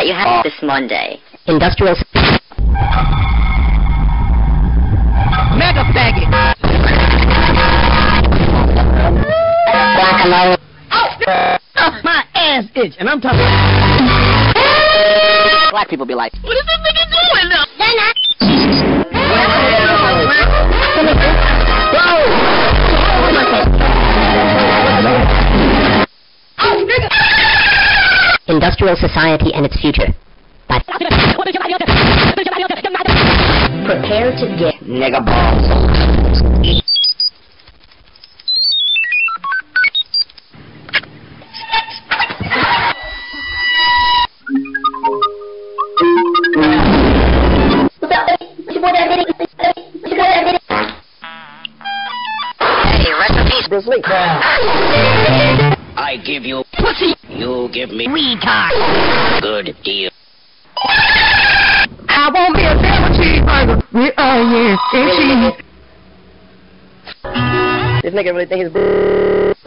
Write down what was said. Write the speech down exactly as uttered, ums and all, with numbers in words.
you have this Monday. Industrial... Mega faggot! Guacamole. Oh, my ass itch, and I'm talking... Black people be like, what is this nigga doing now? They're not. Industrial society and its future. Bye. Prepare to get Nigga balls. Hey, recipes. Bruce Lee. I give you Pussy. you give me Retard. good deal. I want me a double cheeseburger with onions and cheese. This nigga really think he's